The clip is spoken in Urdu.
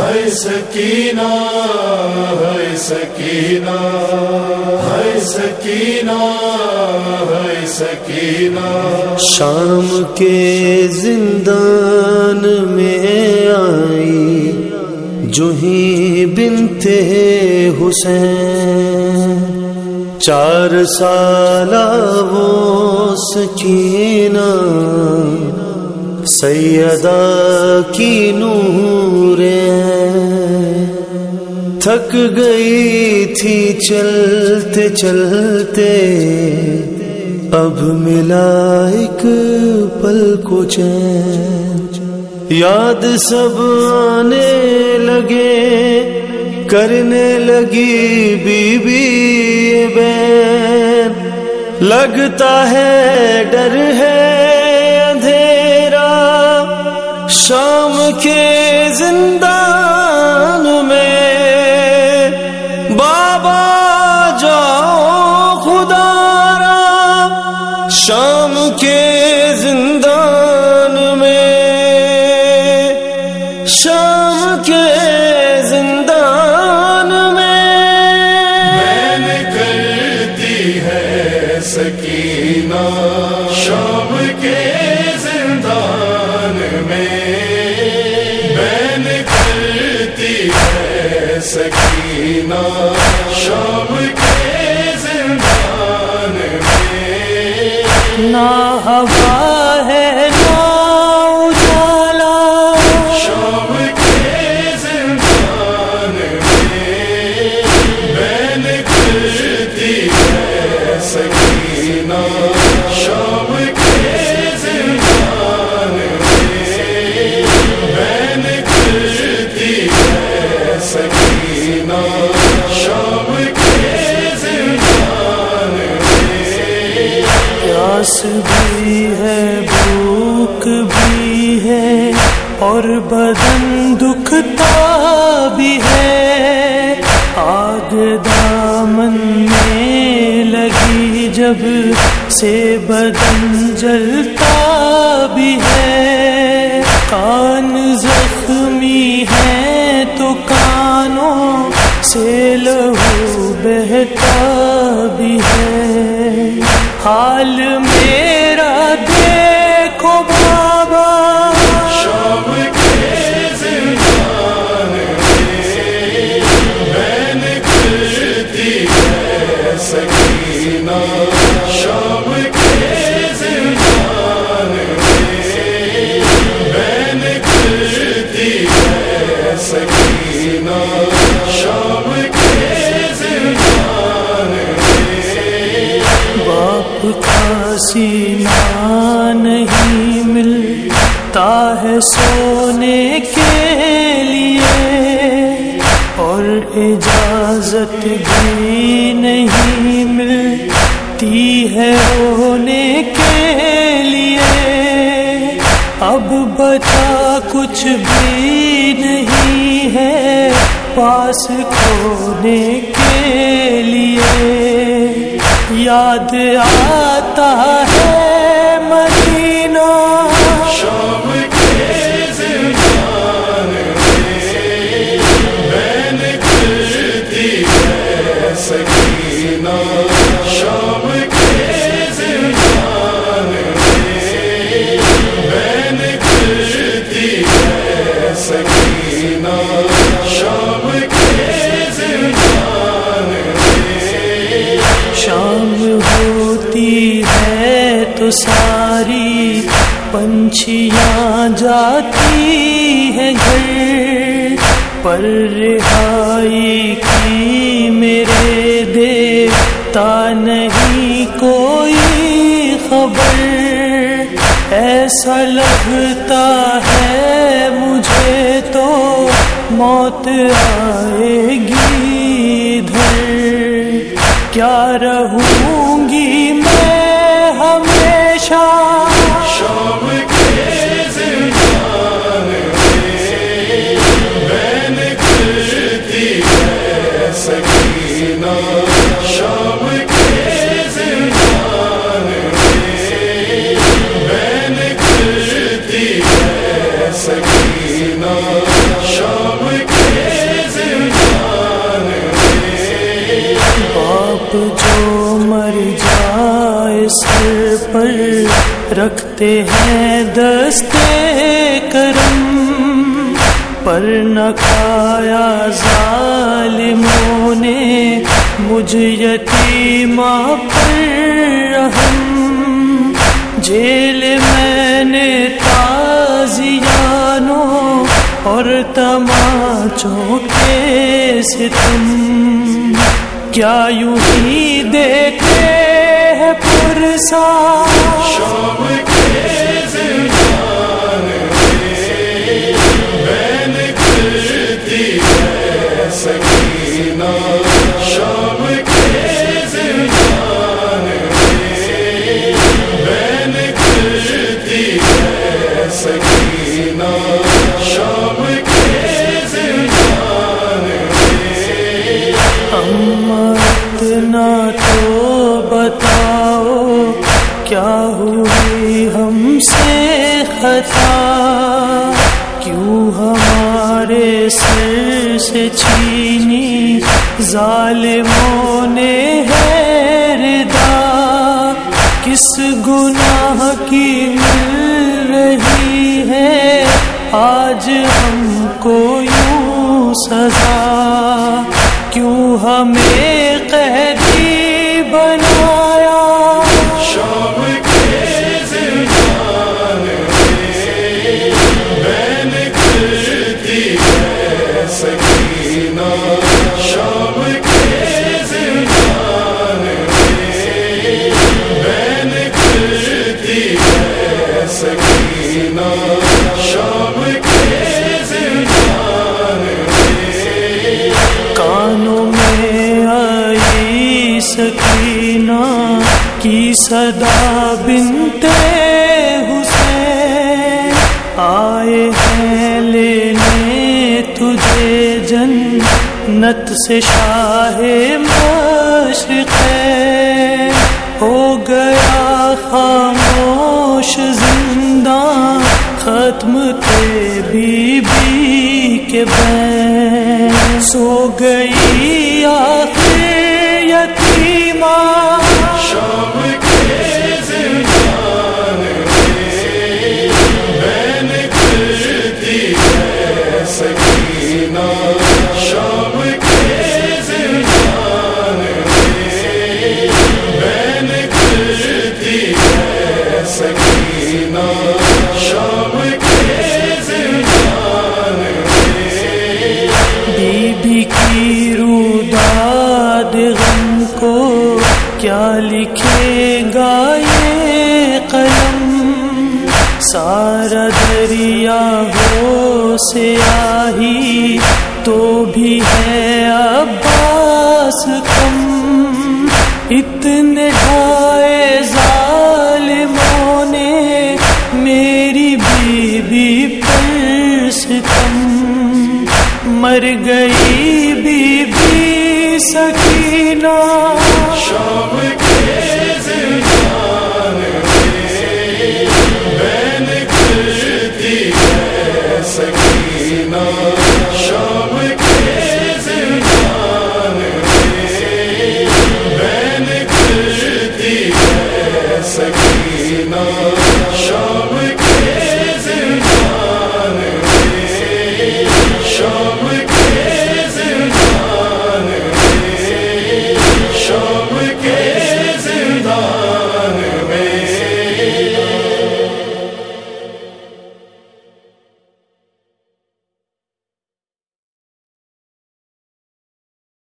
ہے سکینہ ہے سکینہ ہے سکینہ ہے سکینہ. شام کے زندان میں آئی جو ہی بنت حسین، 4 سالہ وہ سکینہ سیدہ کی نور ہے. تھک گئی تھی چلتے چلتے، اب ملا ایک پل کو چین. یاد سب آنے لگے، کرنے لگی بی بی بین. لگتا ہے ڈر ہے اندھیرا شام کے زندان میں. بابا جاؤ خدا را شام کے زندان میں، شام کے زندان میں. بین کرتی ہے سکینہ شام کے زندان میں. بین کرتی ہے سکینہ شام کے زندان میں. نہ ہوا ہے نہ اجالا شام کے زندان میں. بین کرتی ہے سکینہ شام کے زندان میں. بین کرتی ہے سکینہ شام کے زندان میں. پیاس بھی ہے بھوک بھی ہے اور بدن دکھتا بھی ہے. آگ دامن میں لگی جب سے بدن جلتا بھی ہے. کان زخمی ہے تو کانوں سے لہو بہتا بھی ہے. حال میرا دیکھو بابا شام کے زندان میں. بین کرتی ہے سکینہ شام کے زندان میں. بین کرتی ہے سکینہ شام کے زندان میں. باپ کا سینہ نہیں ملتا ہے سونے کے لیے، اور اجازت بھی نہیں ملتی ہے رونے کے لیے. اب بچا کچھ بھی نہیں ہے پاس کھونے کے لیے. یاد آتا ہے مدینہ شام کے زندان میں. بین کرتی ہے سکینہ شام کے زندان میں. بین کرتی ہے سکینہ شام کے زندان میں. شام ہوتی ہے تو ساری پنچھیاں جاتی ہیں گھر پر. رہائی کی میرے دیتا نہیں کوئی خبر. ایسا لگتا ہے مجھے تو موت آئے گی ادھر. کیا رہوں گی میں ہمیشہ شام کے زندان میں. بین کرتی ہے سکینہ شام کے زندان میں. بین کرتی ہے سکینہ شام کے پر رکھتے ہیں دستے کرم، پر نہ کھایا ظالموں نے مجھ یتیمہ پر رحم، جیل میں نے تازیانوں اور تماچوں کے ستم، کیا یوں ہی دیکھے ہے پرسا شام کے زندان میں بین کرتی ہے سکینہ، شام کے زندان میں بین کرتی ہے سکینہ، شام کے زندان میں اتنا تو بتاؤ کیا ہوئی ہم سے خطا، کیوں ہمارے سر سے چھینی ظالموں نے ہے ردا، کس گناہ کی مل رہی ہے آج ہم کو یوں سزا، کیوں ہمیں قیدی بنایا، شام کے زندان میں بین کرتی ہے سکینہ، شام کے زندان میں بین کرتی ہے سکینہ، شام کے زندان میں کانوں میں آئی سکینہ کی صدا بنت حسین، آئے ہیں لینے تجھے جنت سے شاہ مشرقین، ہو گیا خاموش زنداں ختم تھے بی بی کے بین، سو گئی آخر یتیمہ شام کے زندان میں بین کرتی ہے سکینہ، شام کے زندان میں بین کرتی ہے سکینہ، شام کے زندان میں بی بی کی روداد غم کو کیا لکھے گا یہ قلم، سارا دریا ہو سیاہی تو بھی ہے عباس کم، اتنے ڈھائے ظالموں نے میری بیوی پر ستم، مر گئی بی بی سکینہ، شام کے زندان میں بین کرتی ہے سکینہ،